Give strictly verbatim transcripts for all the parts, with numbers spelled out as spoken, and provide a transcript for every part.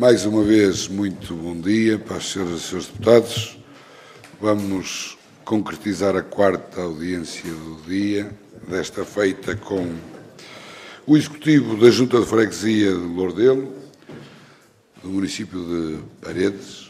Mais uma vez, muito bom dia para as senhoras e senhores deputados. Vamos concretizar a quarta audiência do dia, desta feita com o Executivo da Junta de Freguesia de Lordelo, do município de Paredes,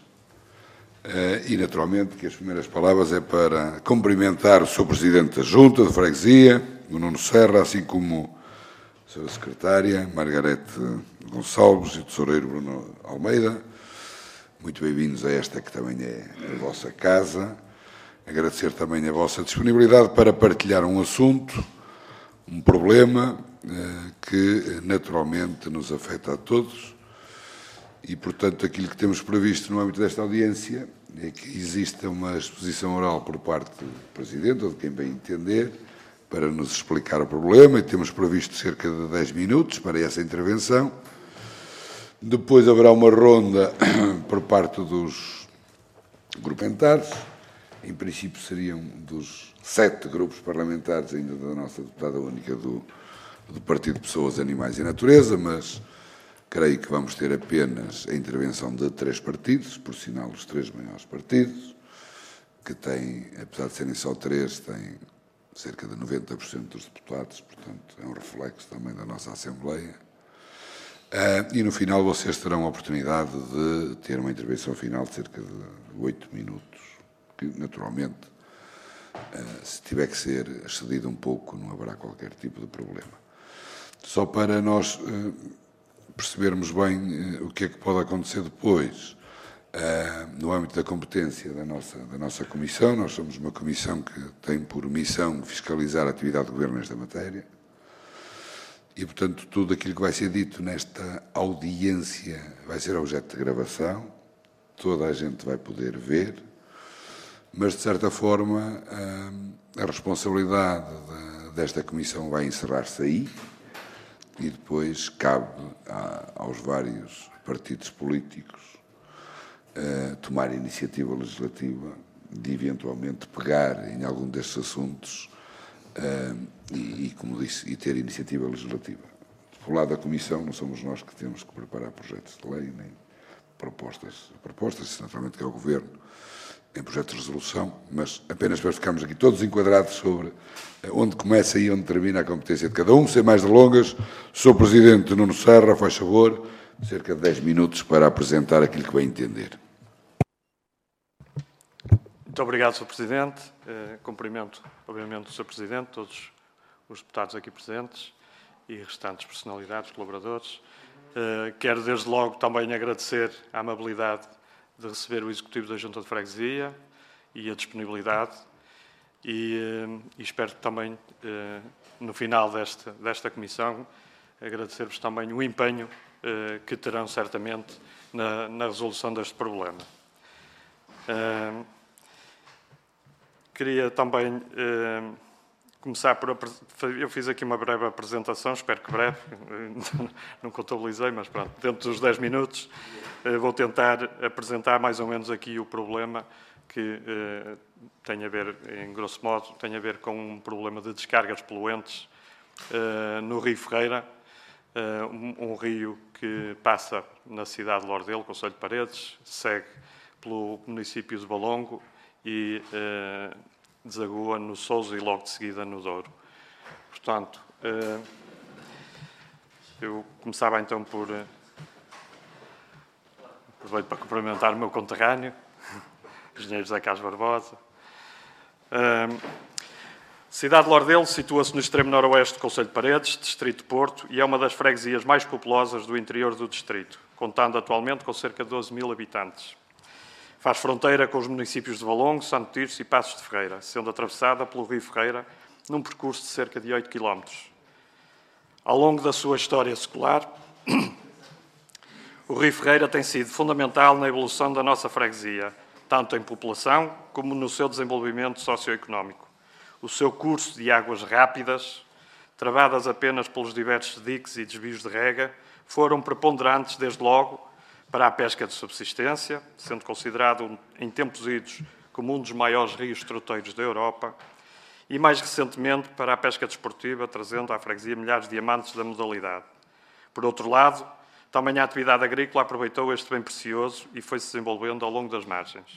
e, naturalmente, que as primeiras palavras é para cumprimentar o senhor Presidente da Junta de Freguesia, o Nuno Serra, assim como a senhora Secretária, Margarete Gonçalves, e o Tesoureiro Bruno Almeida. Muito bem-vindos a esta que também é a vossa casa. Agradecer também a vossa disponibilidade para partilhar um assunto, um problema eh, que naturalmente nos afeta a todos e, portanto, aquilo que temos previsto no âmbito desta audiência é que exista uma exposição oral por parte do Presidente ou de quem bem entender para nos explicar o problema, e temos previsto cerca de dez minutos para essa intervenção. Depois haverá uma ronda por parte dos grupamentares. Em princípio seriam dos sete grupos parlamentares ainda da nossa deputada única do, do Partido de Pessoas, Animais e Natureza, mas creio que vamos ter apenas a intervenção de três partidos, por sinal os três maiores partidos, que têm, apesar de serem só três, têm cerca de noventa por cento dos deputados, portanto é um reflexo também da nossa Assembleia. Uh, e no final vocês terão a oportunidade de ter uma intervenção final de cerca de oito minutos, que naturalmente, uh, se tiver que ser excedido um pouco, não haverá qualquer tipo de problema. Só para nós uh, percebermos bem uh, o que é que pode acontecer depois, uh, no âmbito da competência da nossa, da nossa Comissão. Nós somos uma Comissão que tem por missão fiscalizar a atividade do Governo nesta matéria. E, portanto, tudo aquilo que vai ser dito nesta audiência vai ser objeto de gravação, toda a gente vai poder ver, mas, de certa forma, a responsabilidade desta Comissão vai encerrar-se aí e depois cabe aos vários partidos políticos tomar a iniciativa legislativa de, eventualmente, pegar em algum destes assuntos Uh, e, e, como disse, e ter iniciativa legislativa. Por lado da Comissão, não somos nós que temos que preparar projetos de lei, nem propostas, propostas, naturalmente que é o Governo, em projetos de resolução, mas apenas para ficarmos aqui todos enquadrados sobre onde começa e onde termina a competência de cada um. Sem mais delongas, senhor Presidente Nuno Serra, faz favor, cerca de dez minutos para apresentar aquilo que vai entender. Muito obrigado, senhor Presidente. Uh, cumprimento, obviamente, o senhor Presidente, todos os deputados aqui presentes e restantes personalidades, colaboradores. Uh, quero, desde logo, também agradecer a amabilidade de receber o Executivo da Junta de Freguesia e a disponibilidade e, uh, e espero também, uh, no final desta, desta comissão, agradecer-vos também o empenho uh, que terão, certamente, na, na resolução deste problema. Uh, Queria também eh, começar por... Eu fiz aqui uma breve apresentação, espero que breve, não contabilizei, mas pronto, dentro dos dez minutos eh, vou tentar apresentar mais ou menos aqui o problema que eh, tem a ver, em grosso modo, tem a ver com um problema de descargas poluentes eh, no Rio Ferreira, eh, um, um rio que passa na cidade de Lordelo, concelho de Paredes, segue pelo município de Valongo e eh, desagua no Sousa e logo de seguida no Douro. Portanto, eh, eu começava então por... Eh, aproveito para cumprimentar o meu conterrâneo, o engenheiro José Carlos Barbosa. Eh, cidade de Lordelo situa-se no extremo noroeste do concelho de Paredes, distrito de Porto, e é uma das freguesias mais populosas do interior do distrito, contando atualmente com cerca de doze mil habitantes. Faz fronteira com os municípios de Valongo, Santo Tirso e Passos de Ferreira, sendo atravessada pelo Rio Ferreira num percurso de cerca de oito quilómetros. Ao longo da sua história secular, o Rio Ferreira tem sido fundamental na evolução da nossa freguesia, tanto em população como no seu desenvolvimento socioeconómico. O seu curso de águas rápidas, travadas apenas pelos diversos diques e desvios de rega, foram preponderantes desde logo para a pesca de subsistência, sendo considerado em tempos idos como um dos maiores rios troteiros da Europa, e mais recentemente para a pesca desportiva, trazendo à freguesia milhares de amantes da modalidade. Por outro lado, Também a atividade agrícola aproveitou este bem precioso e foi-se desenvolvendo ao longo das margens.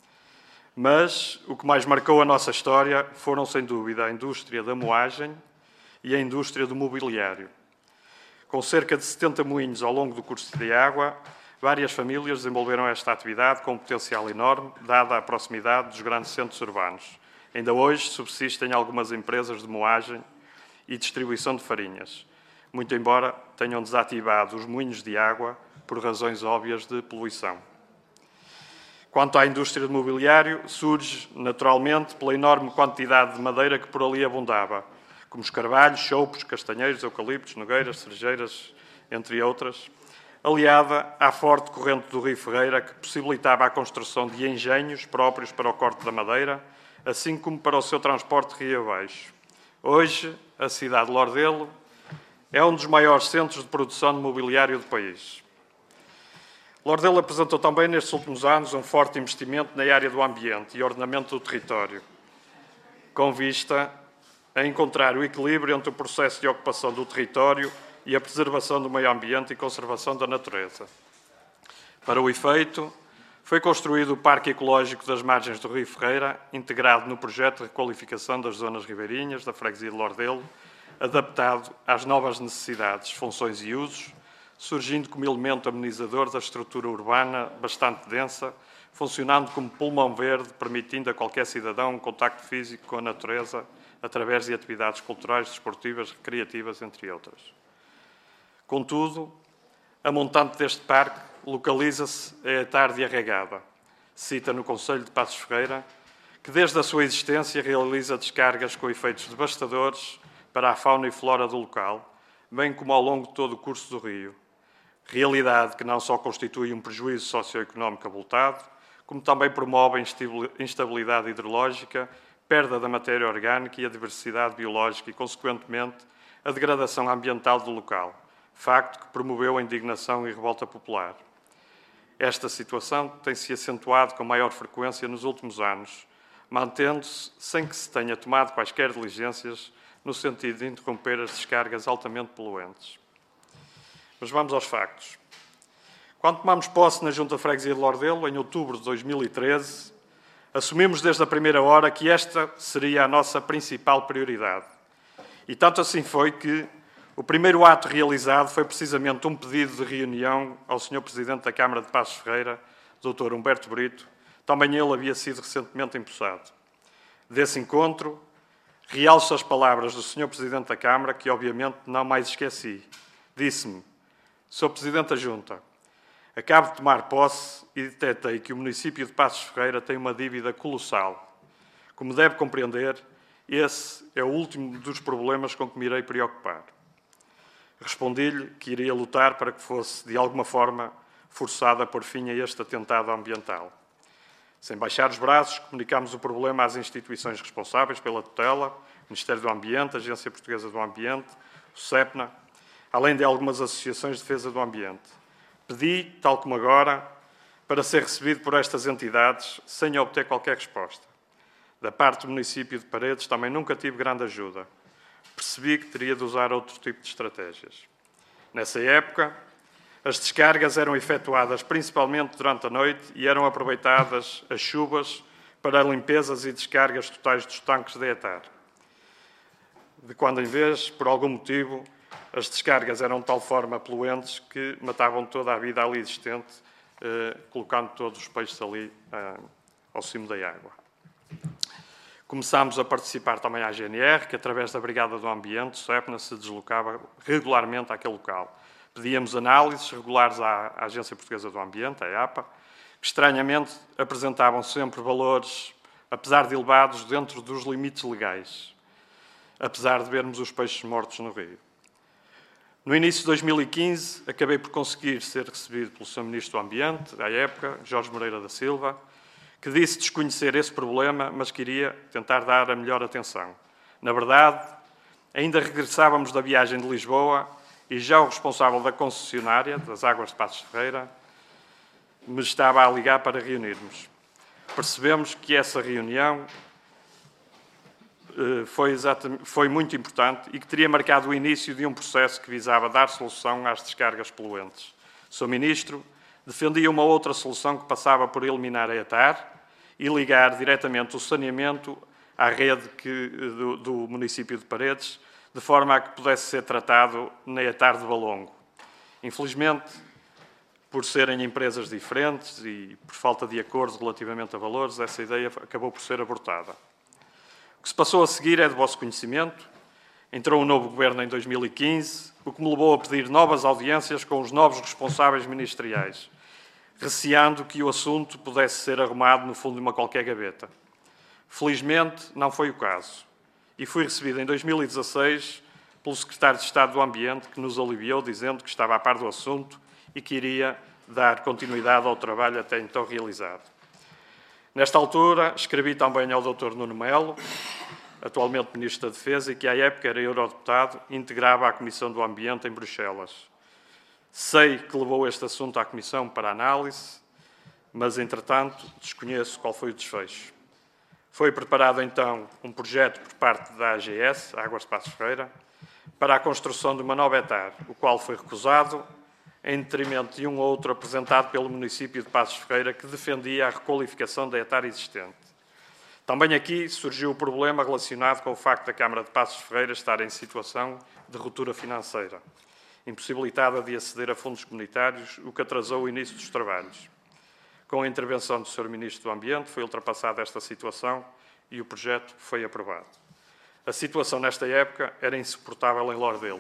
Mas o que mais marcou a nossa história foram, sem dúvida, a indústria da moagem e a indústria do mobiliário. Com cerca de setenta moinhos ao longo do curso de água, várias famílias desenvolveram esta atividade com um potencial enorme, dada a proximidade dos grandes centros urbanos. Ainda hoje subsistem algumas empresas de moagem e distribuição de farinhas, muito embora tenham desativado os moinhos de água por razões óbvias de poluição. Quanto à indústria do mobiliário, surge naturalmente pela enorme quantidade de madeira que por ali abundava, como os carvalhos, choupos, castanheiros, eucaliptos, nogueiras, cerejeiras, entre outras, aliada à forte corrente do Rio Ferreira, que possibilitava a construção de engenhos próprios para o corte da madeira, assim como para o seu transporte rio abaixo. Hoje, a cidade de Lordelo é um dos maiores centros de produção de mobiliário do país. Lordelo apresentou também, nestes últimos anos, um forte investimento na área do ambiente e ordenamento do território, com vista a encontrar o equilíbrio entre o processo de ocupação do território e a preservação do meio ambiente e conservação da natureza. Para o efeito, foi construído o Parque Ecológico das Margens do Rio Ferreira, integrado no projeto de requalificação das zonas ribeirinhas da freguesia de Lordelo, adaptado às novas necessidades, funções e usos, surgindo como elemento amenizador da estrutura urbana bastante densa, funcionando como pulmão verde, permitindo a qualquer cidadão um contacto físico com a natureza através de atividades culturais, desportivas, recreativas, entre outras. Contudo, a montante deste parque localiza-se a Etar de Arregada, cita no concelho de Passos Ferreira, que desde a sua existência realiza descargas com efeitos devastadores para a fauna e flora do local, bem como ao longo de todo o curso do rio. Realidade que não só constitui um prejuízo socioeconómico avultado, como também promove a instabilidade hidrológica, perda da matéria orgânica e a diversidade biológica e, consequentemente, a degradação ambiental do local, facto que promoveu a indignação e revolta popular. Esta situação tem-se acentuado com maior frequência nos últimos anos, mantendo-se sem que se tenha tomado quaisquer diligências no sentido de interromper as descargas altamente poluentes. Mas vamos aos factos. Quando tomamos posse na Junta de Freguesia de Lordelo, em outubro de dois mil e treze, assumimos desde a primeira hora que esta seria a nossa principal prioridade. E tanto assim foi que o primeiro ato realizado foi precisamente um pedido de reunião ao senhor Presidente da Câmara de Passos Ferreira, doutor Humberto Brito, também ele havia sido recentemente empossado. Desse encontro, realço as palavras do senhor Presidente da Câmara, que obviamente não mais esqueci. Disse-me: senhor Presidente da Junta, acabo de tomar posse e detectei que o município de Passos Ferreira tem uma dívida colossal. Como deve compreender, esse é o último dos problemas com que me irei preocupar. Respondi-lhe que iria lutar para que fosse, de alguma forma, forçada a pôr fim a este atentado ambiental. Sem baixar os braços, comunicámos o problema às instituições responsáveis pela tutela, o Ministério do Ambiente, a Agência Portuguesa do Ambiente, o SEPNA, além de algumas associações de defesa do ambiente. Pedi, tal como agora, para ser recebido por estas entidades sem obter qualquer resposta. Da parte do município de Paredes também nunca tive grande ajuda. Percebi que teria de usar outro tipo de estratégias. Nessa época, as descargas eram efetuadas principalmente durante a noite e eram aproveitadas as chuvas para limpezas e descargas totais dos tanques de Etar. De quando em vez, por algum motivo, as descargas eram de tal forma poluentes que matavam toda a vida ali existente, eh, colocando todos os peixes ali eh, ao cimo da água. Começámos a participar também à G N R, que através da Brigada do Ambiente, o SEPNA, se deslocava regularmente àquele local. Pedíamos análises regulares à Agência Portuguesa do Ambiente, a APA, que estranhamente apresentavam sempre valores, apesar de elevados, dentro dos limites legais, apesar de vermos os peixes mortos no rio. No início de dois mil e quinze, acabei por conseguir ser recebido pelo senhor Ministro do Ambiente, à época, Jorge Moreira da Silva, que disse desconhecer esse problema, mas queria tentar dar a melhor atenção. Na verdade, ainda regressávamos da viagem de Lisboa e já o responsável da concessionária, das Águas de Passos Ferreira, me estava a ligar para reunirmos. Percebemos que essa reunião Foi, exatamente, foi muito importante e que teria marcado o início de um processo que visava dar solução às descargas poluentes. O senhor Ministro defendia uma outra solução que passava por eliminar a ETAR e ligar diretamente o saneamento à rede que, do, do município de Paredes, de forma a que pudesse ser tratado na ETAR de Valongo. Infelizmente, por serem empresas diferentes e por falta de acordo relativamente a valores, essa ideia acabou por ser abortada. O que se passou a seguir é de vosso conhecimento. Entrou um novo governo em dois mil e quinze, o que me levou a pedir novas audiências com os novos responsáveis ministeriais, receando que o assunto pudesse ser arrumado no fundo de uma qualquer gaveta. Felizmente, não foi o caso. E fui recebido em dois mil e dezasseis pelo Secretário de Estado do Ambiente, que nos aliviou, dizendo que estava a par do assunto e que iria dar continuidade ao trabalho até então realizado. Nesta altura, escrevi também ao doutor Nuno Melo, atualmente Ministro da Defesa, e que à época era eurodeputado e integrava a Comissão do Ambiente em Bruxelas. Sei que levou este assunto à Comissão para análise, mas, entretanto, desconheço qual foi o desfecho. Foi preparado, então, um projeto por parte da A G S, Águas de Passos Ferreira, para a construção de uma nova ETAR, o qual foi recusado, em detrimento de um outro apresentado pelo município de Passos Ferreira, que defendia a requalificação da ETAR existente. Também aqui surgiu o problema relacionado com o facto da Câmara de Passos Ferreira estar em situação de ruptura financeira, impossibilitada de aceder a fundos comunitários, o que atrasou o início dos trabalhos. Com a intervenção do senhor Ministro do Ambiente, foi ultrapassada esta situação e o projeto foi aprovado. A situação nesta época era insuportável em Lordelo.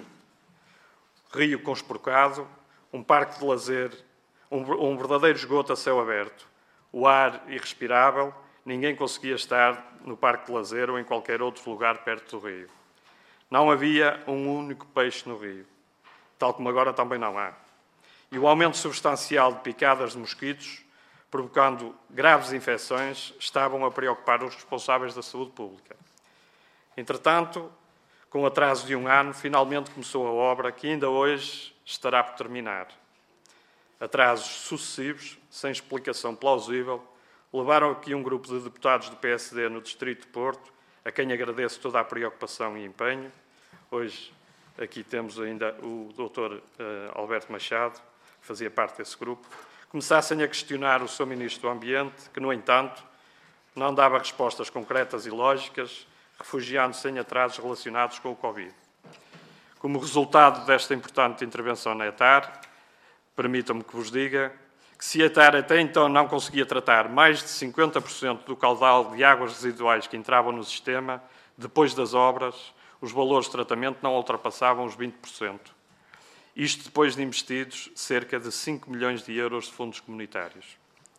Rio conspurcado, um parque de lazer, um, um verdadeiro esgoto a céu aberto, o ar irrespirável, ninguém conseguia estar no parque de lazer ou em qualquer outro lugar perto do rio. Não havia um único peixe no rio, tal como agora também não há. E o aumento substancial de picadas de mosquitos, provocando graves infecções, estavam a preocupar os responsáveis da saúde pública. Entretanto, com atraso de um ano, finalmente começou a obra que ainda hoje estará por terminar. Atrasos sucessivos, sem explicação plausível, levaram aqui um grupo de deputados do P S D no Distrito de Porto, a quem agradeço toda a preocupação e empenho. Hoje aqui temos ainda o doutor uh, Alberto Machado, que fazia parte desse grupo, começassem a questionar o seu Ministro do Ambiente, que, no entanto, não dava respostas concretas e lógicas, refugiando-se em atrasos relacionados com o Covid. Como resultado desta importante intervenção na ETAR, permitam-me que vos diga que se a ETAR até então não conseguia tratar mais de cinquenta por cento do caudal de águas residuais que entravam no sistema, depois das obras, os valores de tratamento não ultrapassavam os vinte por cento. Isto depois de investidos cerca de cinco milhões de euros de fundos comunitários.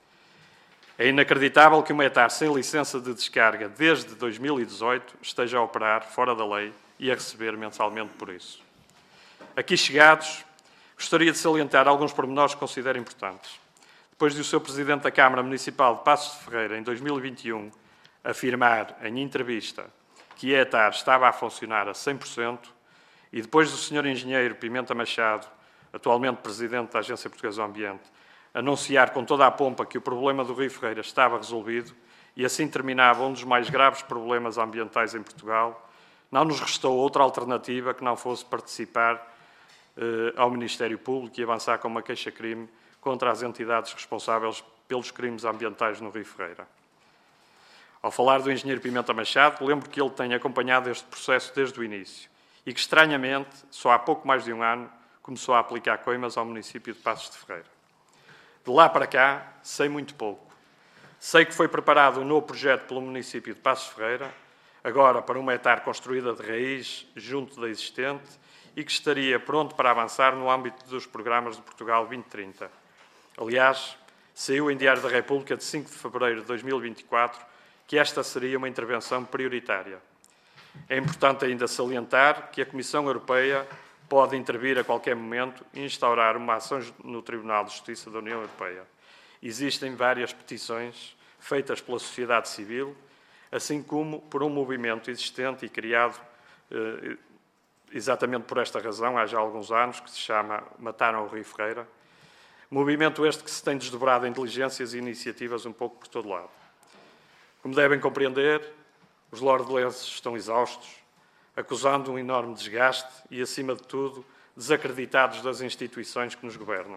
É inacreditável que uma ETAR sem licença de descarga desde dois mil e dezoito esteja a operar fora da lei e a receber mensalmente por isso. Aqui chegados, gostaria de salientar alguns pormenores que considero importantes. Depois de o seu Presidente da Câmara Municipal de Passos de Ferreira, em dois mil e vinte e um, afirmar em entrevista que a ETAR estava a funcionar a cem por cento, e depois do senhor Engenheiro Pimenta Machado, atualmente Presidente da Agência Portuguesa do Ambiente, anunciar com toda a pompa que o problema do Rio Ferreira estava resolvido e assim terminava um dos mais graves problemas ambientais em Portugal, não nos restou outra alternativa que não fosse participar eh, ao Ministério Público e avançar com uma queixa-crime contra as entidades responsáveis pelos crimes ambientais no Rio Ferreira. Ao falar do engenheiro Pimenta Machado, lembro que ele tem acompanhado este processo desde o início e que, estranhamente, só há pouco mais de um ano, começou a aplicar coimas ao município de Passos de Ferreira. De lá para cá, sei muito pouco. Sei que foi preparado um novo projeto pelo município de Passos de Ferreira, agora para uma ETAR construída de raiz junto da existente e que estaria pronto para avançar no âmbito dos programas de Portugal vinte trinta. Aliás, saiu em Diário da República de cinco de fevereiro de dois mil e vinte e quatro que esta seria uma intervenção prioritária. É importante ainda salientar que a Comissão Europeia pode intervir a qualquer momento e instaurar uma ação no Tribunal de Justiça da União Europeia. Existem várias petições feitas pela sociedade civil, assim como por um movimento existente e criado eh, exatamente por esta razão, há já alguns anos, que se chama Mataram o Rio Ferreira. Movimento este que se tem desdobrado em diligências e iniciativas um pouco por todo lado. Como devem compreender, os lordelenses estão exaustos, acusando um enorme desgaste e, acima de tudo, desacreditados das instituições que nos governam.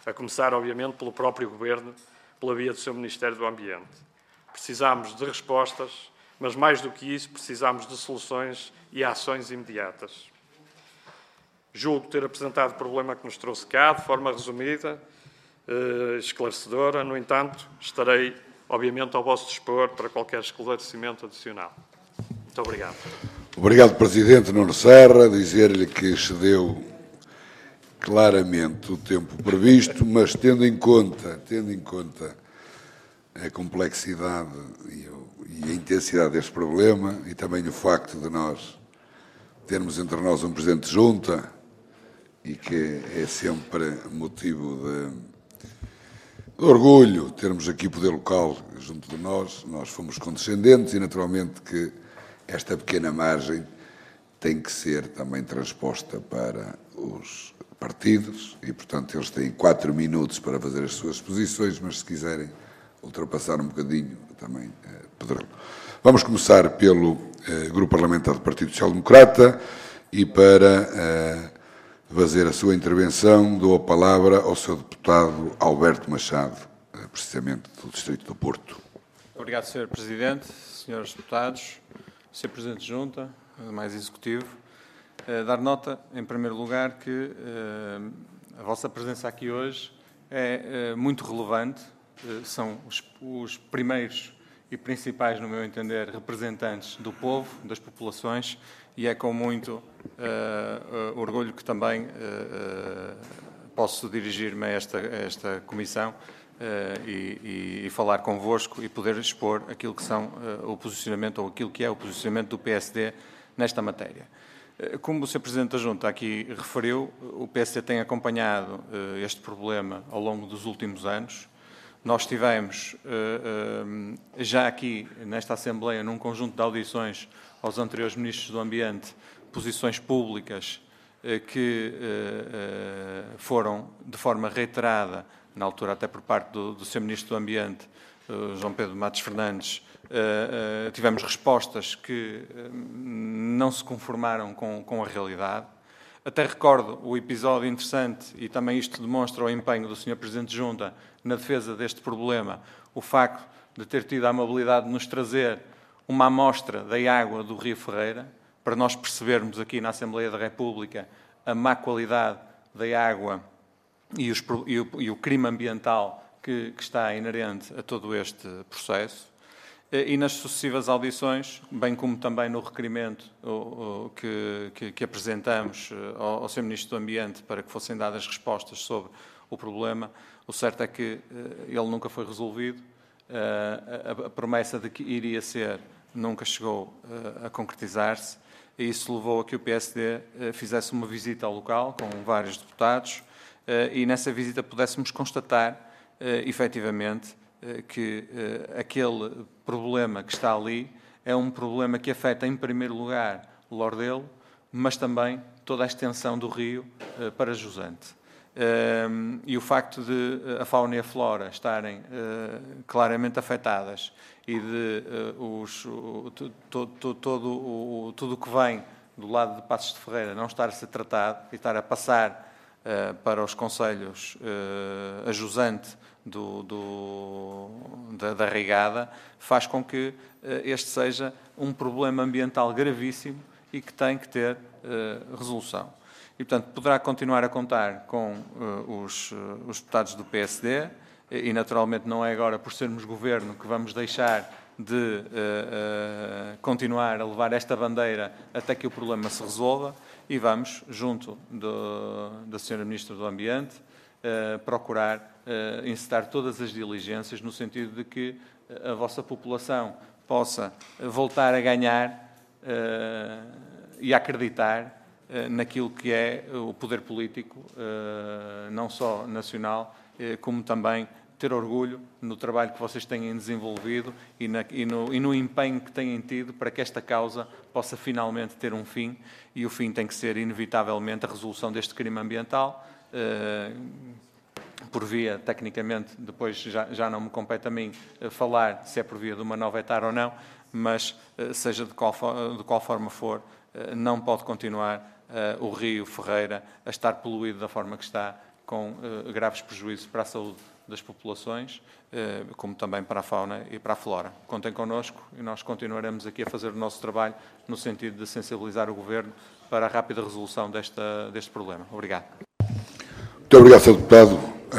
a começar, obviamente, pelo próprio Governo, pela via do seu Ministério do Ambiente. Precisamos de respostas, mas mais do que isso, precisamos de soluções e ações imediatas. Julgo ter apresentado o problema que nos trouxe cá, de forma resumida, eh, esclarecedora. No entanto, estarei, obviamente, ao vosso dispor para qualquer esclarecimento adicional. Muito obrigado. Obrigado, Presidente Nuno Serra. Dizer-lhe que excedeu claramente o tempo previsto, mas tendo em conta, tendo em conta a complexidade e, o, e a intensidade deste problema e também o facto de nós termos entre nós um Presidente de Junta e que é sempre motivo de, de orgulho termos aqui poder local junto de nós, nós fomos condescendentes e naturalmente que esta pequena margem tem que ser também transposta para os partidos e, portanto, eles têm quatro minutos para fazer as suas exposições, mas se quiserem ultrapassar um bocadinho, também eh, poderão. Vamos começar pelo eh, Grupo Parlamentar do Partido Social Democrata e para eh, fazer a sua intervenção dou a palavra ao seu deputado Alberto Machado, eh, precisamente do Distrito do Porto. Obrigado, senhor Presidente, senhores deputados, senhor Presidente de Junta, mais Executivo. Uh, dar nota, em primeiro lugar, que uh, a vossa presença aqui hoje é uh, muito relevante. Uh, são os, os primeiros e principais, no meu entender, representantes do povo, das populações, e é com muito uh, uh, orgulho que também uh, uh, posso dirigir-me a esta, a esta comissão uh, e, e falar convosco e poder expor aquilo que são uh, o posicionamento ou aquilo que é o posicionamento do P S D nesta matéria. Como o senhor Presidente da Junta aqui referiu, o P S D tem acompanhado uh, este problema ao longo dos últimos anos. Nós tivemos uh, uh, já aqui nesta Assembleia, num conjunto de audições aos anteriores Ministros do Ambiente, posições públicas uh, que uh, uh, foram de forma reiterada, na altura até por parte do, do senhor Ministro do Ambiente, uh, João Pedro Matos Fernandes. Uh, uh, tivemos respostas que uh, não se conformaram com, com a realidade. Até recordo o episódio interessante, e também isto demonstra o empenho do senhor Presidente de Junta na defesa deste problema, o facto de ter tido a amabilidade de nos trazer uma amostra da água do Rio Ferreira, para nós percebermos aqui na Assembleia da República a má qualidade da água e, os, e, o, e o crime ambiental que, que está inerente a todo este processo. E nas sucessivas audições, bem como também no requerimento que, que, que apresentamos ao, ao senhor Ministro do Ambiente para que fossem dadas respostas sobre o problema, o certo é que ele nunca foi resolvido. A, a promessa de que iria ser nunca chegou a concretizar-se e isso levou a que o P S D fizesse uma visita ao local com vários deputados e nessa visita pudéssemos constatar, efetivamente, que uh, aquele problema que está ali é um problema que afeta, em primeiro lugar, o Lordelo, mas também toda a extensão do rio uh, para Jusante. Uh, e o facto de uh, a fauna e a flora estarem uh, claramente afetadas e de uh, os, o, to, to, todo o tudo o que vem do lado de Passos de Ferreira não estar a ser tratado e estar a passar uh, para os concelhos uh, a Jusante Do, do, da, da regada, faz com que uh, este seja um problema ambiental gravíssimo e que tem que ter uh, resolução. E, portanto, poderá continuar a contar com uh, os, uh, os deputados do P S D e, naturalmente, não é agora por sermos governo que vamos deixar de uh, uh, continuar a levar esta bandeira até que o problema se resolva e vamos, junto do, da senhora Ministra do Ambiente, uh, procurar Uh, incitar todas as diligências no sentido de que a vossa população possa voltar a ganhar uh, e a acreditar uh, naquilo que é o poder político, uh, não só nacional, uh, como também ter orgulho no trabalho que vocês têm desenvolvido e, na, e, no, e no empenho que têm tido para que esta causa possa finalmente ter um fim, e o fim tem que ser, inevitavelmente, a resolução deste crime ambiental, uh, por via, tecnicamente, depois já, já não me compete a mim falar se é por via de uma nova hectare ou não, mas seja de qual, de qual forma for, não pode continuar uh, o Rio Ferreira a estar poluído da forma que está, com eh, graves prejuízos para a saúde das populações, eh, como também para a fauna e para a flora. Contem connosco e nós continuaremos aqui a fazer o nosso trabalho no sentido de sensibilizar o Governo para a rápida resolução desta, deste problema. Obrigado. Muito obrigado, senhor Deputado.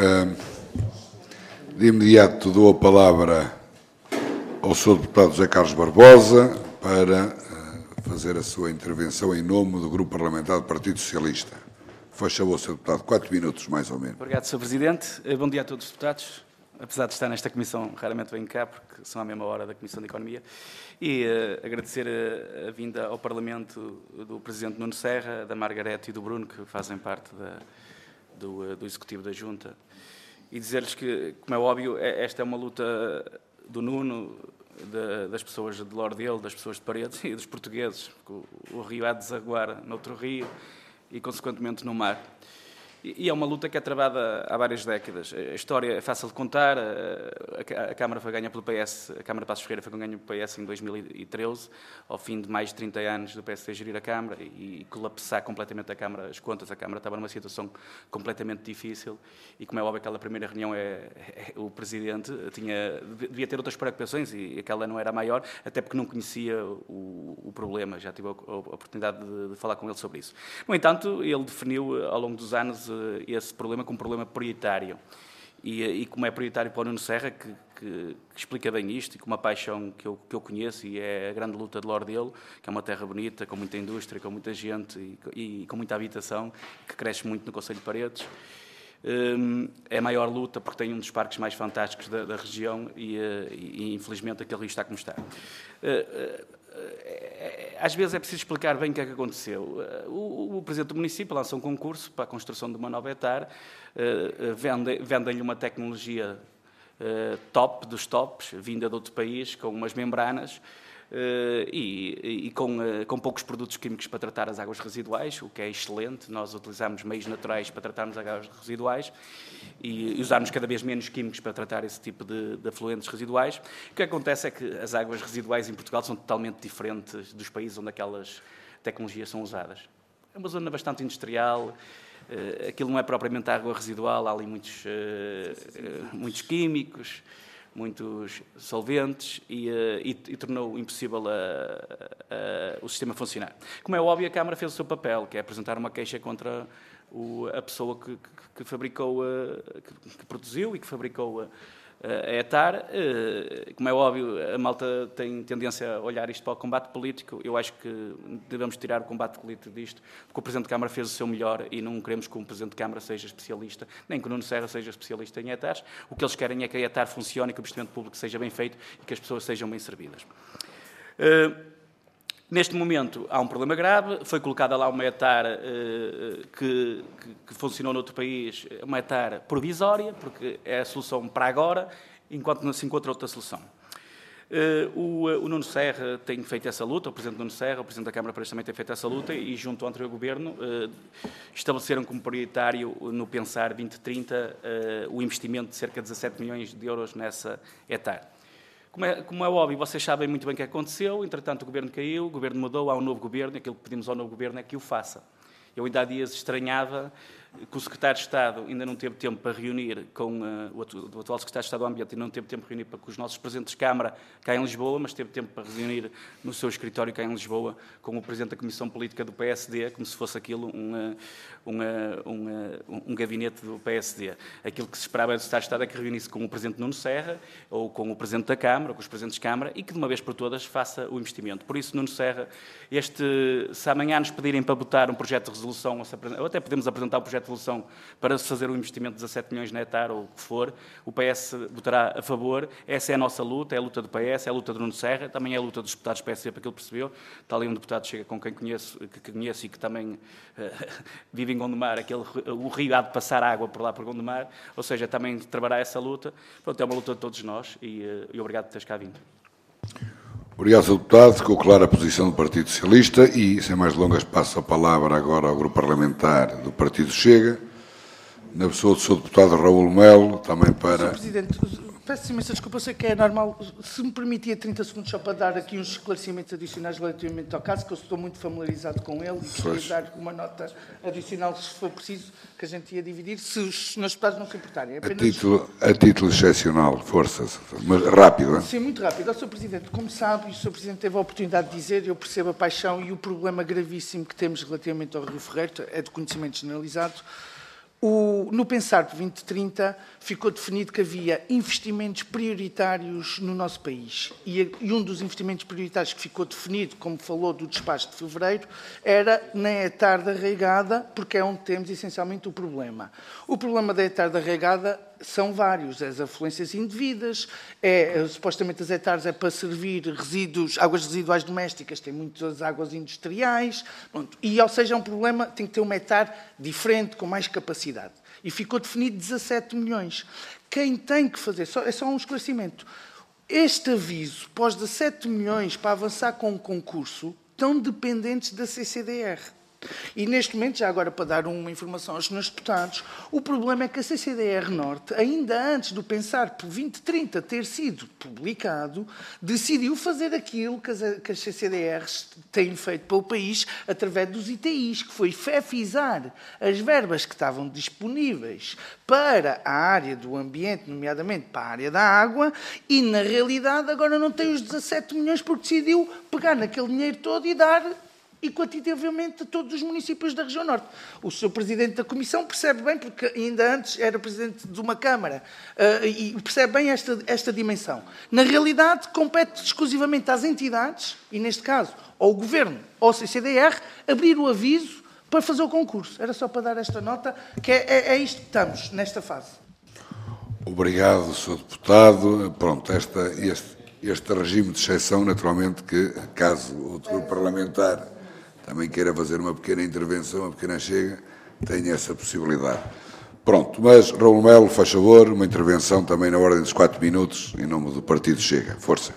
De imediato dou a palavra ao senhor Deputado José Carlos Barbosa para fazer a sua intervenção em nome do Grupo Parlamentar do Partido Socialista. Faz favor, senhor Deputado, quatro minutos, mais ou menos. Obrigado, senhor Presidente. Bom dia a todos os deputados. Apesar de estar nesta comissão, raramente venho cá, porque são à mesma hora da Comissão de Economia. E uh, agradecer a, a vinda ao Parlamento do Presidente Nuno Serra, da Margarete e do Bruno, que fazem parte da, do, uh, do Executivo da Junta. E dizer-lhes que, como é óbvio, esta é uma luta do Nuno, de, das pessoas de Lordelo, das pessoas de Paredes e dos portugueses. O, o rio há de desaguar noutro rio e, consequentemente, no mar. E é uma luta que é travada há várias décadas. A história é fácil de contar. A Câmara foi ganha pelo P S, a Câmara de Passos Ferreira foi ganha pelo P S em dois mil e treze, ao fim de mais de trinta anos do P S D gerir a Câmara e colapsar completamente a Câmara, as contas. A Câmara estava numa situação completamente difícil e, como é óbvio, aquela primeira reunião é, é o Presidente tinha, devia ter outras preocupações e aquela não era a maior, até porque não conhecia o, o problema. Já tive a, a oportunidade de, de falar com ele sobre isso. No entanto, ele definiu ao longo dos anos esse problema como um problema prioritário. E, e como é prioritário para o Nuno Serra, que, que, que explica bem isto, e com uma paixão que eu, que eu conheço, e é a grande luta de Lordelo, que é uma terra bonita, com muita indústria, com muita gente e, e com muita habitação, que cresce muito no Concelho de Paredes. Um, é a maior luta porque tem um dos parques mais fantásticos da, da região e, e, e, infelizmente, aquele rio está como está. Uh, uh, Às vezes é preciso explicar bem o que é que aconteceu. O, o Presidente do município lançou um concurso para a construção de uma nova hectare, vendem, vendem-lhe uma tecnologia top dos tops, vinda de outro país, com umas membranas, e, e com, com poucos produtos químicos para tratar as águas residuais, o que é excelente. Nós utilizamos meios naturais para tratarmos as águas residuais e usarmos cada vez menos químicos para tratar esse tipo de, de afluentes residuais. O que acontece é que as águas residuais em Portugal são totalmente diferentes dos países onde aquelas tecnologias são usadas. É uma zona bastante industrial, aquilo não é propriamente água residual, há ali muitos, muitos químicos, muitos solventes e, e, e tornou impossível a, a, o sistema funcionar. Como é óbvio, a Câmara fez o seu papel, que é apresentar uma queixa contra o, a pessoa que, que, que fabricou, a, que, que produziu e que fabricou a, a hectare. Como é óbvio, a malta tem tendência a olhar isto para o combate político. Eu acho que devemos tirar o combate político disto, porque o Presidente da Câmara fez o seu melhor e não queremos que o Presidente da Câmara seja especialista, nem que o Nuno Serra seja especialista em hectares. O que eles querem é que a hectare funcione, que o investimento público seja bem feito e que as pessoas sejam bem servidas. Uh, Neste momento há um problema grave, foi colocada lá uma hectare uh, que, que, que funcionou noutro país, uma hectare provisória, porque é a solução para agora, enquanto não se encontra outra solução. Uh, o, o Nuno Serra tem feito essa luta, o Presidente Nuno Serra, o Presidente da Câmara Paredes também tem feito essa luta e, junto ao anterior Governo, uh, estabeleceram como prioritário no Pensar vinte trinta uh, o investimento de cerca de dezassete milhões de euros nessa hectare. Como é, como é óbvio, vocês sabem muito bem o que aconteceu, entretanto o Governo caiu, o Governo mudou, há um novo Governo, e aquilo que pedimos ao novo Governo é que o faça. Eu ainda há dias estranhava que o Secretário de Estado ainda não teve tempo para reunir com uh, o, atu o atual Secretário de Estado do Ambiente e não teve tempo para reunir para, com os nossos Presidentes de Câmara cá em Lisboa, mas teve tempo para reunir no seu escritório cá em Lisboa com o Presidente da Comissão Política do P S D, como se fosse aquilo um, uh, um, uh, um, uh, um gabinete do P S D. Aquilo que se esperava do Secretário de Estado é que reunisse com o Presidente Nuno Serra ou com o Presidente da Câmara, ou com os Presidentes de Câmara, e que de uma vez por todas faça o investimento. Por isso, Nuno Serra, este, se amanhã nos pedirem para votar um projeto de resolução, ou, se, ou até podemos apresentar um projeto de resolução para se fazer um investimento de dezassete milhões na hectare, ou o que for, o P S votará a favor. Essa é a nossa luta, é a luta do P S, é a luta do Nuno Serra, também é a luta dos deputados do P S D, para que ele percebeu. Está ali um deputado chega com quem conheço, que, que conheço e que também uh, vive em Gondomar, aquele, o rio há de passar água por lá por Gondomar, ou seja, também trabalhará essa luta. Pronto, é uma luta de todos nós e, uh, e obrigado por teres cá vindo. Obrigado, senhor Deputado. Ficou clara a posição do Partido Socialista e, sem mais delongas, passo a palavra agora ao Grupo Parlamentar do Partido Chega, na pessoa do senhor Deputado Raul Melo, também para... senhor Presidente, Peço imensa desculpa, eu sei que é normal. Se me permitia trinta segundos só para dar aqui uns esclarecimentos adicionais relativamente ao caso, que eu estou muito familiarizado com ele e queria dar uma nota adicional, se for preciso, que a gente ia dividir, se os senhores deputados não se importarem. É apenas... a, título, a título excepcional, força, mas rápido. Hein? Sim, muito rápido. Ó, senhor Presidente, como sabe, e o senhor Presidente teve a oportunidade de dizer, eu percebo a paixão e o problema gravíssimo que temos relativamente ao Rio Ferreiro, é de conhecimento generalizado. O, no Pensar por vinte trinta ficou definido que havia investimentos prioritários no nosso país. E, e um dos investimentos prioritários que ficou definido, como falou do despacho de fevereiro, era na etarda regada, porque é onde temos essencialmente o problema. O problema da etarda regada são vários, as afluências indevidas, é, supostamente as hectares é para servir resíduos, águas residuais domésticas, tem muitas águas industriais, pronto. E, ou seja, é um problema, tem que ter uma hectare diferente, com mais capacidade. E ficou definido dezassete milhões. Quem tem que fazer, só, é só um esclarecimento, este aviso, pós dezassete milhões para avançar com o concurso, estão dependentes da C C D R. E neste momento, já agora para dar uma informação aos senhores deputados, o problema é que a C C D R Norte, ainda antes do Pensar por vinte trinta ter sido publicado, decidiu fazer aquilo que as, que as C C D Rs têm feito para o país através dos I T Is, que foi fefizar as verbas que estavam disponíveis para a área do ambiente, nomeadamente para a área da água, e na realidade agora não tem os dezassete milhões porque decidiu pegar naquele dinheiro todo e dar e quantitativamente a todos os municípios da região norte. O senhor Presidente da Comissão percebe bem, porque ainda antes era Presidente de uma Câmara, uh, e percebe bem esta, esta dimensão. Na realidade, compete exclusivamente às entidades, e neste caso ao Governo ou ao C C D R, abrir o aviso para fazer o concurso. Era só para dar esta nota, que é, é, é isto que estamos, nesta fase. Obrigado, senhor Deputado. Pronto, esta, este, este regime de exceção, naturalmente, que caso outro grupo parlamentar também queira fazer uma pequena intervenção, uma pequena chega, tem essa possibilidade. Pronto, mas Raul Melo, faz favor, uma intervenção também na ordem dos quatro minutos, em nome do Partido Chega. Força.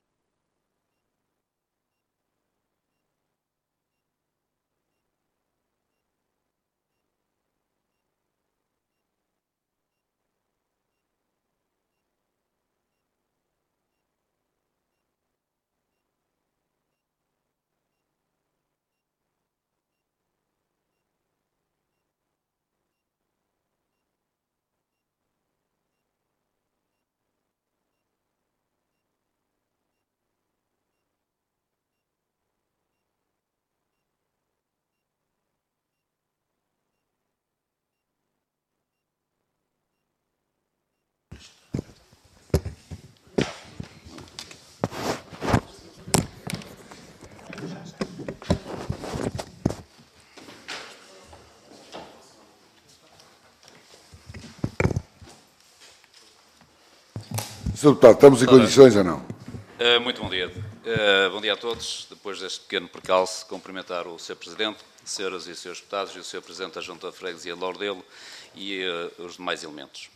senhor Deputado, estamos em Ora, condições ou não? Uh, muito bom dia. Uh, bom dia a todos. Depois deste pequeno percalço, cumprimentar o senhor Presidente, senhoras e senhores deputados e o senhor Presidente da Junta de Freguesia de Lourdelo e uh, os demais elementos.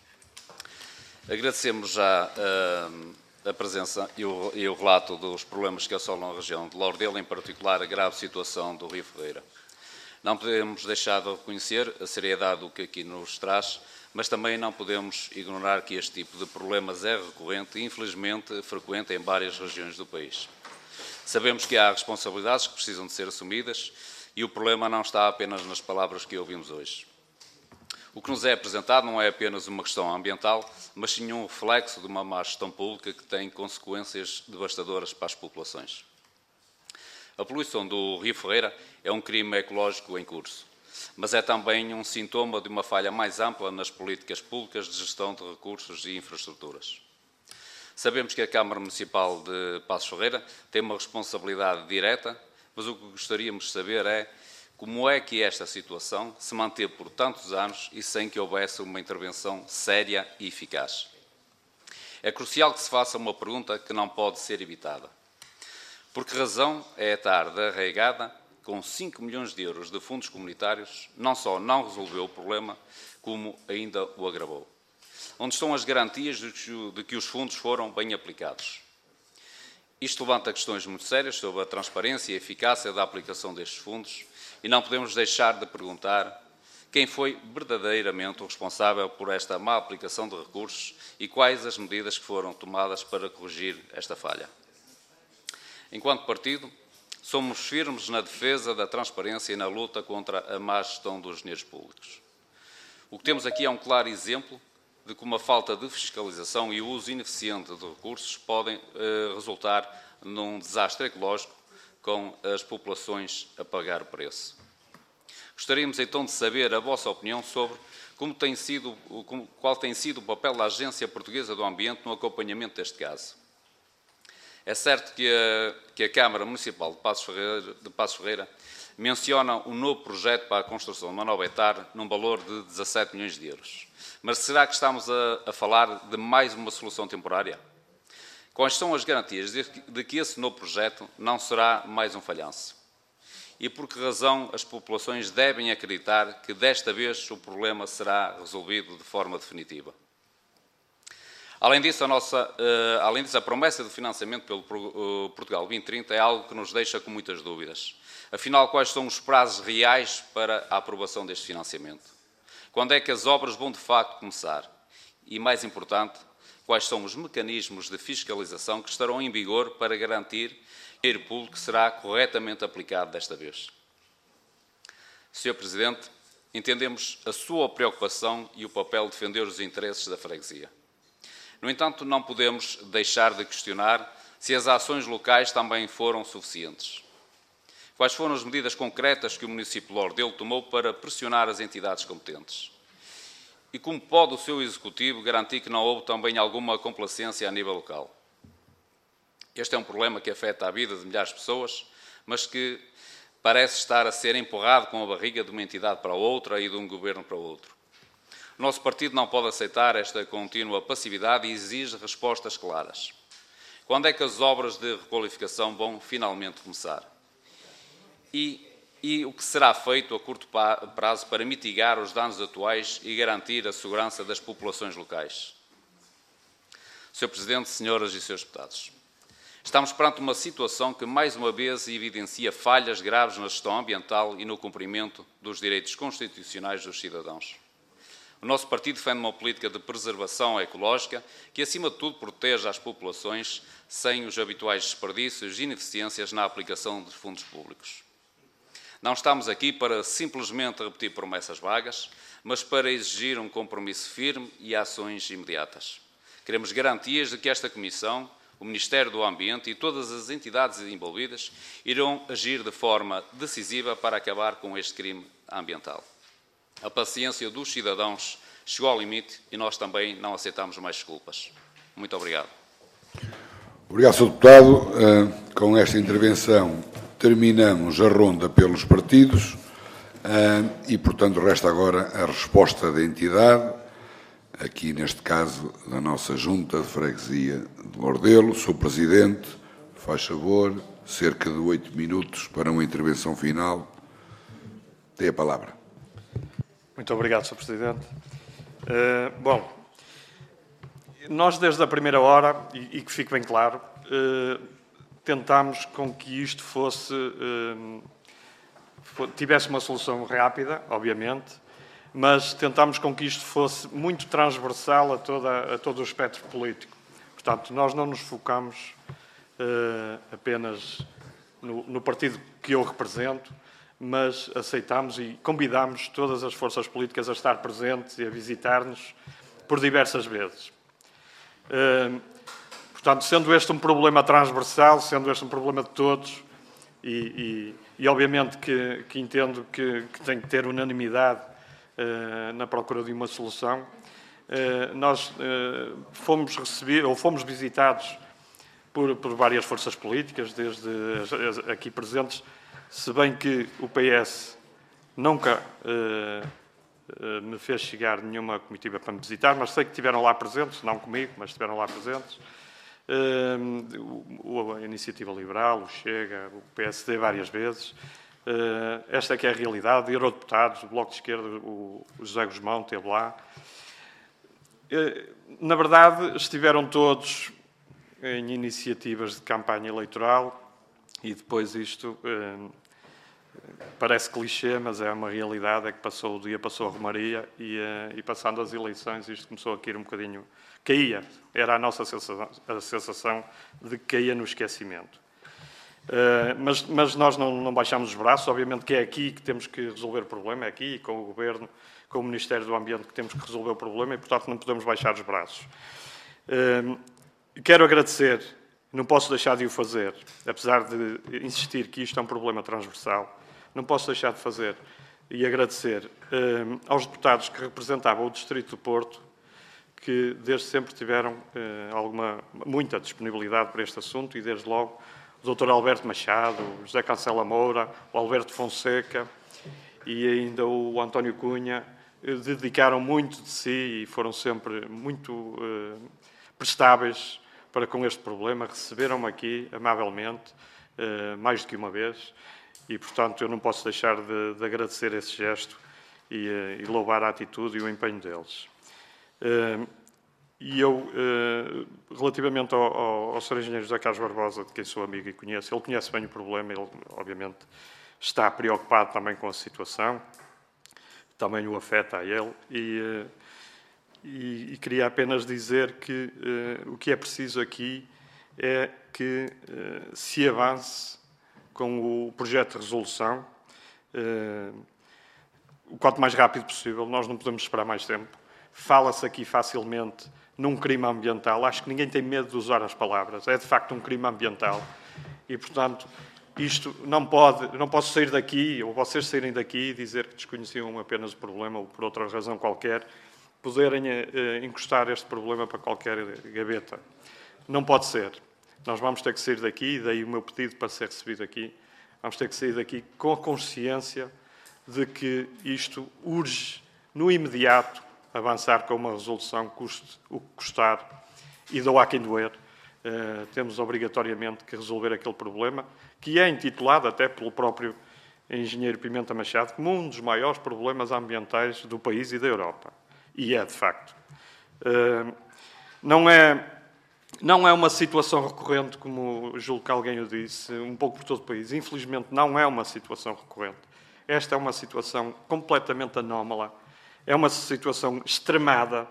Agradecemos já uh, a presença e o, e o relato dos problemas que assolam a região de Lourdelo, em particular a grave situação do Rio Ferreira. Não podemos deixar de reconhecer a seriedade do que aqui nos traz, mas também não podemos ignorar que este tipo de problemas é recorrente e, infelizmente, frequente em várias regiões do país. Sabemos que há responsabilidades que precisam de ser assumidas e o problema não está apenas nas palavras que ouvimos hoje. O que nos é apresentado não é apenas uma questão ambiental, mas sim um reflexo de uma má gestão pública que tem consequências devastadoras para as populações. A poluição do Rio Ferreira é um crime ecológico em curso, mas é também um sintoma de uma falha mais ampla nas políticas públicas de gestão de recursos e infraestruturas. Sabemos que a Câmara Municipal de Passos Ferreira tem uma responsabilidade direta, mas o que gostaríamos de saber é como é que esta situação se manteve por tantos anos e sem que houvesse uma intervenção séria e eficaz. É crucial que se faça uma pergunta que não pode ser evitada. Por que razão é a hectare arraigada, com cinco milhões de euros de fundos comunitários, não só não resolveu o problema, como ainda o agravou? Onde estão as garantias de que os fundos foram bem aplicados? Isto levanta questões muito sérias sobre a transparência e a eficácia da aplicação destes fundos e não podemos deixar de perguntar quem foi verdadeiramente o responsável por esta má aplicação de recursos e quais as medidas que foram tomadas para corrigir esta falha. Enquanto partido, somos firmes na defesa da transparência e na luta contra a má gestão dos dinheiros públicos. O que temos aqui é um claro exemplo de como a falta de fiscalização e o uso ineficiente de recursos podem eh, resultar num desastre ecológico com as populações a pagar o preço. Gostaríamos então de saber a vossa opinião sobre como tem sido, como, qual tem sido o papel da Agência Portuguesa do Ambiente no acompanhamento deste caso. É certo que a, que a Câmara Municipal de Passos Ferreira, de Passos Ferreira menciona um novo projeto para a construção de uma nova etar num valor de dezassete milhões de euros. Mas será que estamos a, a falar de mais uma solução temporária? Quais são as garantias de, de que esse novo projeto não será mais um falhanço? E por que razão as populações devem acreditar que desta vez o problema será resolvido de forma definitiva? Além disso, a, nossa, uh, além disso, a promessa de financiamento pelo uh, Portugal vinte trinta é algo que nos deixa com muitas dúvidas. Afinal, quais são os prazos reais para a aprovação deste financiamento? Quando é que as obras vão de facto começar? E, mais importante, quais são os mecanismos de fiscalização que estarão em vigor para garantir que o dinheiro público será corretamente aplicado desta vez? senhor Presidente, entendemos a sua preocupação e o papel de defender os interesses da freguesia. No entanto, não podemos deixar de questionar se as ações locais também foram suficientes. Quais foram as medidas concretas que o município de Lordelo tomou para pressionar as entidades competentes? E como pode o seu Executivo garantir que não houve também alguma complacência a nível local? Este é um problema que afeta a vida de milhares de pessoas, mas que parece estar a ser empurrado com a barriga de uma entidade para outra e de um governo para outro. O nosso partido não pode aceitar esta contínua passividade e exige respostas claras. Quando é que as obras de requalificação vão finalmente começar? E, e o que será feito a curto prazo para mitigar os danos atuais e garantir a segurança das populações locais? senhor Presidente, senhoras e senhores deputados, estamos perante uma situação que mais uma vez evidencia falhas graves na gestão ambiental e no cumprimento dos direitos constitucionais dos cidadãos. O nosso partido defende uma política de preservação ecológica que, acima de tudo, proteja as populações sem os habituais desperdícios e ineficiências na aplicação de fundos públicos. Não estamos aqui para simplesmente repetir promessas vagas, mas para exigir um compromisso firme e ações imediatas. Queremos garantias de que esta Comissão, o Ministério do Ambiente e todas as entidades envolvidas irão agir de forma decisiva para acabar com este crime ambiental. A paciência dos cidadãos chegou ao limite e nós também não aceitamos mais desculpas. Muito obrigado. Obrigado, senhor Deputado. Uh, com esta intervenção terminamos a ronda pelos partidos uh, e, portanto, resta agora a resposta da entidade, aqui neste caso da nossa Junta de Freguesia de Lordelo. senhor Presidente, faz favor, cerca de oito minutos para uma intervenção final. Tem a palavra. Muito obrigado, senhor Presidente. Uh, bom, nós desde a primeira hora, e, e que fique bem claro, uh, tentámos com que isto fosse, uh, tivesse uma solução rápida, obviamente, mas tentámos com que isto fosse muito transversal a, toda, a todo o espectro político. Portanto, nós não nos focamos uh, apenas no, no partido que eu represento, mas aceitámos e convidámos todas as forças políticas a estar presentes e a visitar-nos por diversas vezes. Uh, portanto, sendo este um problema transversal, sendo este um problema de todos, e, e, e obviamente que, que entendo que, que tem que ter unanimidade uh, na procura de uma solução, uh, nós uh, fomos recebidos, ou fomos visitados por, por várias forças políticas, desde as, as aqui presentes, se bem que o P S nunca uh, uh, me fez chegar nenhuma comitiva para me visitar, mas sei que estiveram lá presentes, não comigo, mas estiveram lá presentes. Uh, a Iniciativa Liberal, o Chega, o P S D várias vezes. Uh, esta é que é a realidade. Eurodeputados, o Bloco de Esquerda, o, o José Guzmão esteve lá. Uh, na verdade, estiveram todos em iniciativas de campanha eleitoral e depois isto uh, parece clichê, mas é uma realidade, é que passou o dia, passou a romaria e, e passando as eleições isto começou a cair um bocadinho, caía, era a nossa sensação, a sensação de que caía no esquecimento. Uh, mas, mas nós não, não baixamos os braços, obviamente que é aqui que temos que resolver o problema, é aqui com o Governo, com o Ministério do Ambiente que temos que resolver o problema e, portanto, não podemos baixar os braços. Uh, quero agradecer, não posso deixar de o fazer, apesar de insistir que isto é um problema transversal, não posso deixar de fazer e agradecer uh, aos deputados que representavam o Distrito do Porto, que desde sempre tiveram uh, alguma, muita disponibilidade para este assunto e, desde logo, o doutor Alberto Machado, o José Cancela Moura, o Alberto Fonseca e ainda o António Cunha dedicaram muito de si e foram sempre muito uh, prestáveis para com este problema. Receberam-me aqui amavelmente, uh, mais do que uma vez, e, portanto, eu não posso deixar de, de agradecer esse gesto e, uh, e louvar a atitude e o empenho deles. Uh, E eu, relativamente ao, ao, ao senhor Engenheiro José Carlos Barbosa, de quem sou amigo e conheço, ele conhece bem o problema, ele, obviamente, está preocupado também com a situação, também o afeta a ele, e, e, e queria apenas dizer que uh, o que é preciso aqui é que uh, se avance com o projeto de resolução, uh, o quanto mais rápido possível, nós não podemos esperar mais tempo. Fala-se aqui facilmente num crime ambiental. Acho que ninguém tem medo de usar as palavras. É, de facto, um crime ambiental. E, portanto, isto não pode... Não posso sair daqui, ou vocês saírem daqui e dizer que desconheciam apenas o problema, ou por outra razão qualquer, poderem eh, encostar este problema para qualquer gaveta. Não pode ser. Nós vamos ter que sair daqui, daí o meu pedido para ser recebido aqui, vamos ter que sair daqui com a consciência de que isto urge, no imediato, avançar com uma resolução, custe o que custar, e doa quem doer. Uh, temos obrigatoriamente que resolver aquele problema, que é intitulado até pelo próprio engenheiro Pimenta Machado como um dos maiores problemas ambientais do país e da Europa. E é, de facto. Uh, não é, não é uma situação recorrente, como julgo que alguém o disse, um pouco por todo o país. Infelizmente, não é uma situação recorrente. Esta é uma situação completamente anómala. É uma situação extremada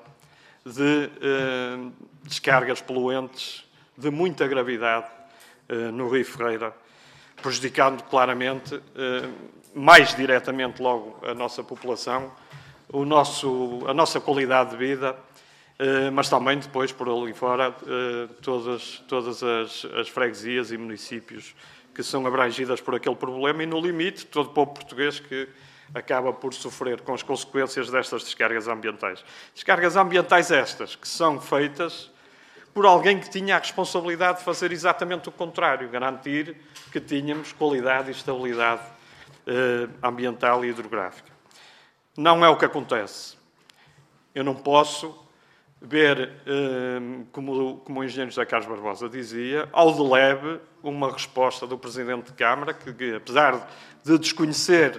de eh, descargas poluentes de muita gravidade eh, no Rio Ferreira, prejudicando claramente, eh, mais diretamente logo, a nossa população, o nosso, a nossa qualidade de vida, eh, mas também depois, por ali fora, eh, todas, todas as, as freguesias e municípios que são abrangidas por aquele problema e, no limite, todo o povo português que acaba por sofrer com as consequências destas descargas ambientais. Descargas ambientais estas, que são feitas por alguém que tinha a responsabilidade de fazer exatamente o contrário, garantir que tínhamos qualidade e estabilidade eh, ambiental e hidrográfica. Não é o que acontece. Eu não posso ver, eh, como, como o engenheiro José Carlos Barbosa dizia, ao de leve, uma resposta do Presidente de Câmara, que, que apesar de desconhecer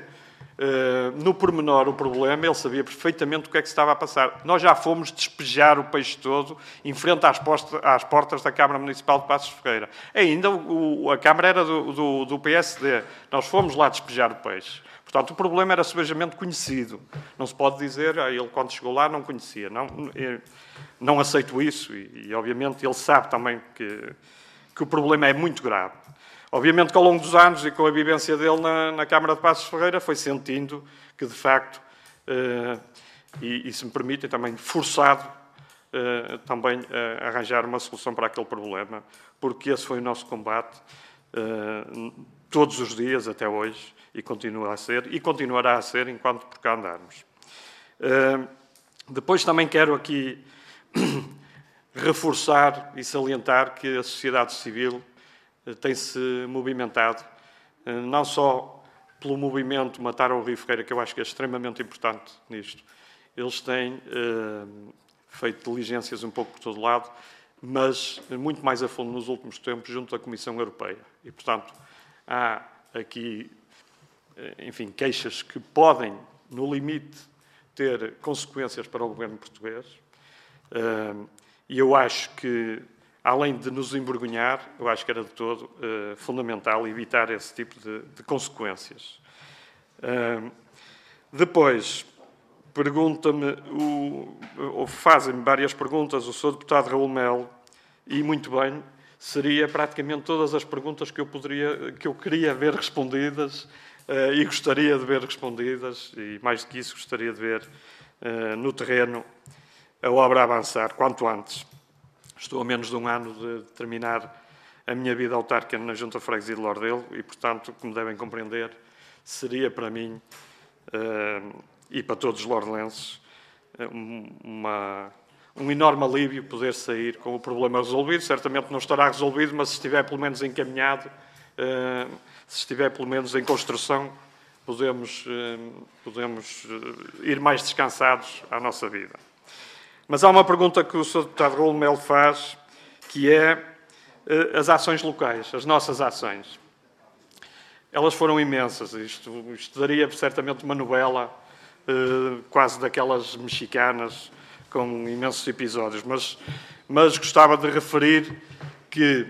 Uh, no pormenor o problema, ele sabia perfeitamente o que é que se estava a passar. Nós já fomos despejar o peixe todo em frente às, posta, às portas da Câmara Municipal de Passos Ferreira. Ainda o, a Câmara era do, do, do P S D. Nós fomos lá despejar o peixe. Portanto, o problema era subejamente conhecido. Não se pode dizer, ah, ele quando chegou lá não conhecia. Não, não aceito isso e, e, obviamente, ele sabe também que, que o problema é muito grave. Obviamente que ao longo dos anos e com a vivência dele na, na Câmara de Passos Ferreira foi sentindo que, de facto, eh, e, e se me permitem também, forçado eh, também a arranjar uma solução para aquele problema, porque esse foi o nosso combate eh, todos os dias até hoje e continua a ser, e continuará a ser enquanto por cá andarmos. Eh, depois também quero aqui reforçar e salientar que a sociedade civil tem-se movimentado, não só pelo movimento Matar o Rio Ferreira, que eu acho que é extremamente importante nisto. Eles têm eh, feito diligências um pouco por todo lado, mas muito mais a fundo nos últimos tempos junto da Comissão Europeia. E, portanto, há aqui, enfim, queixas que podem, no limite, ter consequências para o governo português. Eh, e eu acho que, além de nos envergonhar, eu acho que era de todo uh, fundamental evitar esse tipo de, de consequências. Uh, depois, pergunta-me, ou fazem-me várias perguntas o senhor deputado Raul Melo, e muito bem, seria praticamente todas as perguntas que eu, poderia, que eu queria ver respondidas uh, e gostaria de ver respondidas, e mais do que isso, gostaria de ver uh, no terreno a obra avançar quanto antes. Estou a menos de um ano de terminar a minha vida autárquica na Junta de Freguesia de Lordelo e, portanto, como devem compreender, seria para mim uh, e para todos os lordelenses uma, um enorme alívio poder sair com o problema resolvido. Certamente não estará resolvido, mas se estiver pelo menos encaminhado, uh, se estiver pelo menos em construção, podemos, uh, podemos ir mais descansados à nossa vida. Mas há uma pergunta que o senhor deputado Raul Melo faz, que é uh, as ações locais, as nossas ações. Elas foram imensas. Isto, isto daria certamente uma novela uh, quase daquelas mexicanas, com imensos episódios. Mas, mas gostava de referir que,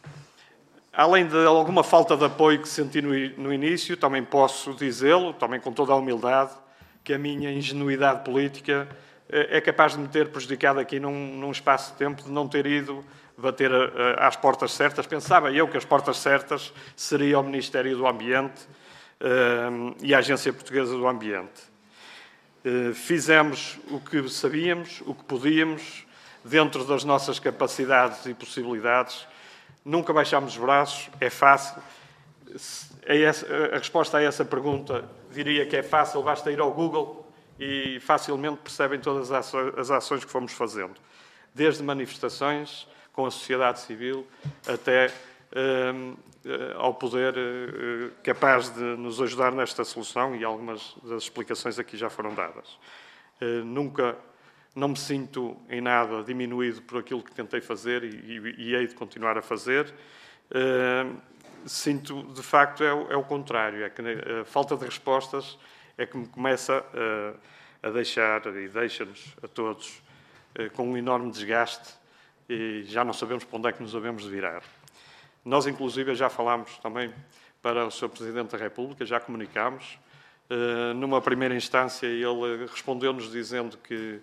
além de alguma falta de apoio que senti no, no início, também posso dizê-lo, também com toda a humildade, que a minha ingenuidade política é capaz de me ter prejudicado aqui num, num espaço de tempo de não ter ido bater a, a, às portas certas. Pensava eu que as portas certas seriam o Ministério do Ambiente uh, e a Agência Portuguesa do Ambiente. Uh, fizemos o que sabíamos, o que podíamos, dentro das nossas capacidades e possibilidades. Nunca baixámos os braços, é fácil. É essa, a resposta a essa pergunta diria que é fácil, basta ir ao Google e facilmente percebem todas as ações que fomos fazendo. Desde manifestações com a sociedade civil até um, ao poder uh, capaz de nos ajudar nesta solução, e algumas das explicações aqui já foram dadas. Uh, nunca, não me sinto em nada diminuído por aquilo que tentei fazer e, e, e hei de continuar a fazer. Uh, sinto, de facto, é o, é o contrário, é que a falta de respostas é que me começa a, a deixar, e deixa-nos a todos, com um enorme desgaste, e já não sabemos para onde é que nos havemos de virar. Nós, inclusive, já falámos também para o senhor Presidente da República, já comunicámos. Numa primeira instância, ele respondeu-nos dizendo que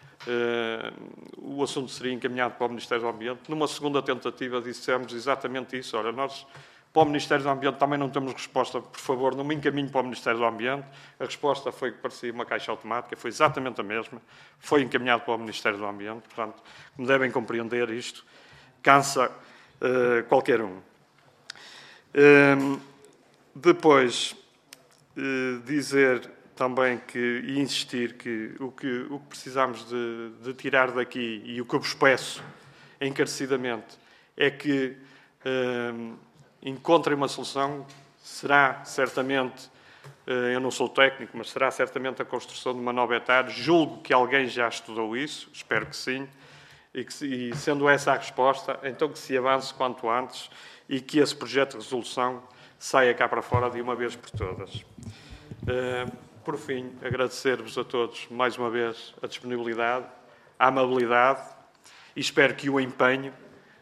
o assunto seria encaminhado para o Ministério do Ambiente. Numa segunda tentativa, dissemos exatamente isso. Ora, nós, para o Ministério do Ambiente, também não temos resposta. Por favor, não me encaminhe para o Ministério do Ambiente. A resposta foi que parecia uma caixa automática, foi exatamente a mesma. Foi encaminhado para o Ministério do Ambiente. Portanto, como devem compreender, isto cansa uh, qualquer um. Uh, depois, uh, dizer também que, e insistir que o que, o que precisamos de, de tirar daqui, e o que eu vos peço encarecidamente, é que uh, encontrem uma solução. Será certamente, eu não sou técnico, mas será certamente a construção de uma nova etar. Julgo que alguém já estudou isso, espero que sim, e, que, e sendo essa a resposta, então que se avance quanto antes e que esse projeto de resolução saia cá para fora de uma vez por todas. Por fim, agradecer-vos a todos mais uma vez a disponibilidade, a amabilidade, e espero que o empenho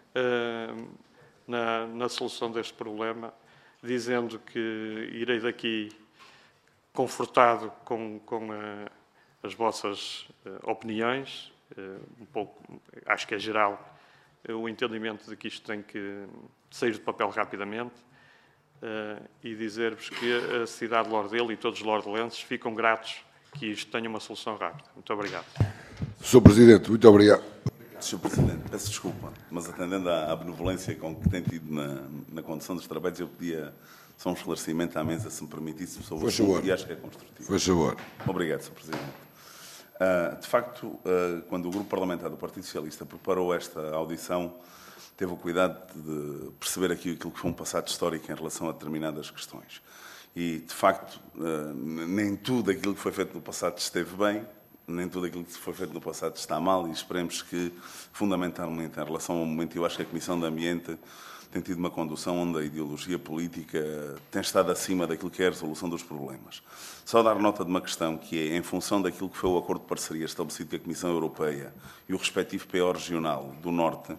Na, na solução deste problema, dizendo que irei daqui confortado com, com uh, as vossas uh, opiniões, uh, um pouco, acho que é geral uh, o entendimento de que isto tem que sair do papel rapidamente, uh, e dizer-vos que a cidade de Lordelo e todos os lordelenses ficam gratos que isto tenha uma solução rápida. Muito obrigado. senhor Presidente, muito obrigado. senhor Presidente, peço desculpa, mas atendendo à, à benevolência com que tem tido na, na condução dos trabalhos, eu pedia só um esclarecimento à mesa, se me permitisse, sobre o assunto, e acho que é construtivo. Faz favor. Obrigado, senhor Presidente. Uh, de facto, uh, quando o Grupo Parlamentar do Partido Socialista preparou esta audição, teve o cuidado de perceber aqui aquilo que foi um passado histórico em relação a determinadas questões. E, de facto, uh, nem tudo aquilo que foi feito no passado esteve bem, nem tudo aquilo que foi feito no passado está mal, e esperemos que, fundamentalmente, em relação ao momento, eu acho que a Comissão de Ambiente tem tido uma condução onde a ideologia política tem estado acima daquilo que é a resolução dos problemas. Só dar nota de uma questão, que é, em função daquilo que foi o acordo de parceria estabelecido com a Comissão Europeia e o respectivo P O regional do Norte,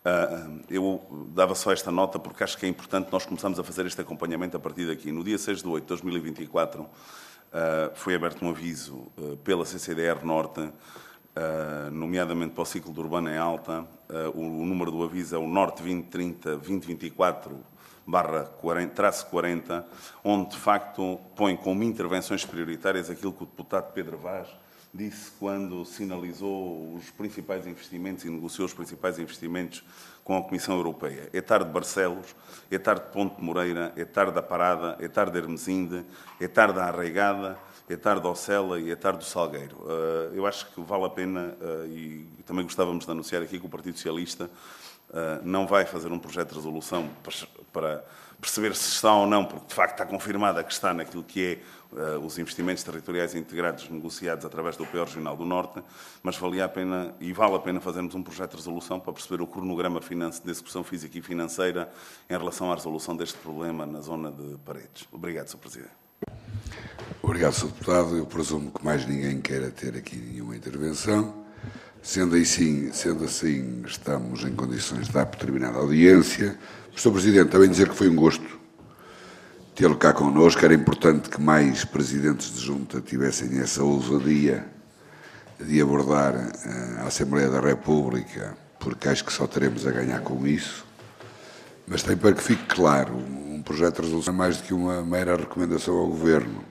Eu dava só esta nota porque acho que é importante nós começarmos a fazer este acompanhamento a partir daqui. No dia seis de oito de dois mil e vinte e quatro foi aberto um aviso pela C C D R Norte, nomeadamente para o ciclo de urbano em alta. O número do aviso é o Norte vinte trinta vinte vinte e quatro barra quarenta, onde de facto põe como intervenções prioritárias aquilo que o deputado Pedro Vaz disse quando sinalizou os principais investimentos e negociou os principais investimentos com a Comissão Europeia. Etar de Barcelos, Etar de Ponte de Moreira, Etar da Parada, Etar de Hermesinde, Etar da Arraigada, Etar de Ocela e Etar do Salgueiro. Eu acho que vale a pena, e também gostávamos de anunciar aqui que o Partido Socialista não vai fazer um projeto de resolução para perceber se está ou não, porque de facto está confirmada que está naquilo que é uh, os investimentos territoriais integrados negociados através do P O Regional do Norte, mas valia a pena e vale a pena fazermos um projeto de resolução para perceber o cronograma de execução física e financeira em relação à resolução deste problema na zona de Paredes. Obrigado, senhor Presidente. Obrigado, senhor Deputado. Eu presumo que mais ninguém queira ter aqui nenhuma intervenção. Sendo assim, sendo assim, estamos em condições de dar por terminada a audiência. senhor Presidente, também dizer que foi um gosto tê-lo cá connosco. Era importante que mais presidentes de junta tivessem essa ousadia de abordar a Assembleia da República, porque acho que só teremos a ganhar com isso. Mas tem para que fique claro, um projeto de resolução é mais do que uma mera recomendação ao Governo.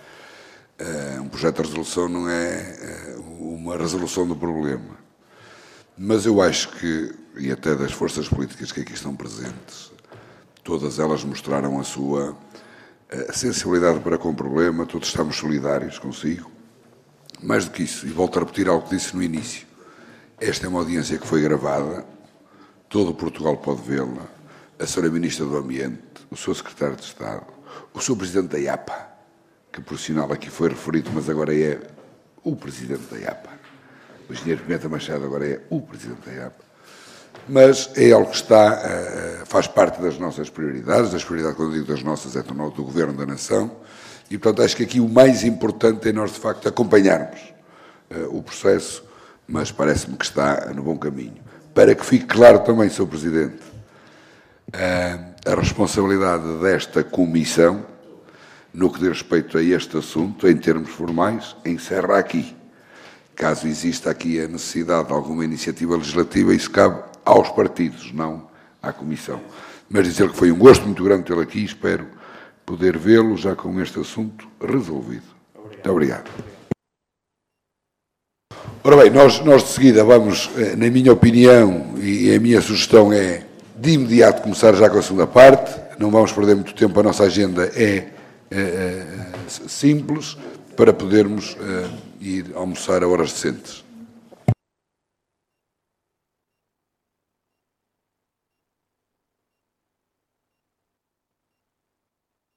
Um projeto de resolução não é uma resolução do problema. Mas eu acho que, e até das forças políticas que aqui estão presentes, todas elas mostraram a sua sensibilidade para com o problema, todos estamos solidários consigo. Mais do que isso, e volto a repetir algo que disse no início, esta é uma audiência que foi gravada, todo Portugal pode vê-la, a senhora Ministra do Ambiente, o senhor Secretário de Estado, o senhor Presidente da I A P A, que por sinal aqui foi referido, mas agora é o Presidente da I A P A. O engenheiro Pimenta Machado agora é o Presidente da I A P A. Mas é algo que está, faz parte das nossas prioridades, das prioridades, quando eu digo das nossas, é do Governo da Nação, e, portanto, acho que aqui o mais importante é nós, de facto, acompanharmos o processo, mas parece-me que está no bom caminho. Para que fique claro também, senhor Presidente, a responsabilidade desta comissão, no que diz respeito a este assunto, em termos formais, encerra aqui. Caso exista aqui a necessidade de alguma iniciativa legislativa, isso cabe aos partidos, não à Comissão. Mas dizer que foi um gosto muito grande tê-lo aqui, espero poder vê-lo já com este assunto resolvido. Obrigado. Muito obrigado. Ora bem, nós, nós de seguida vamos, na minha opinião, e a minha sugestão é de imediato começar já com a segunda parte, não vamos perder muito tempo, a nossa agenda é, é, é simples, para podermos é, ir almoçar a horas decentes.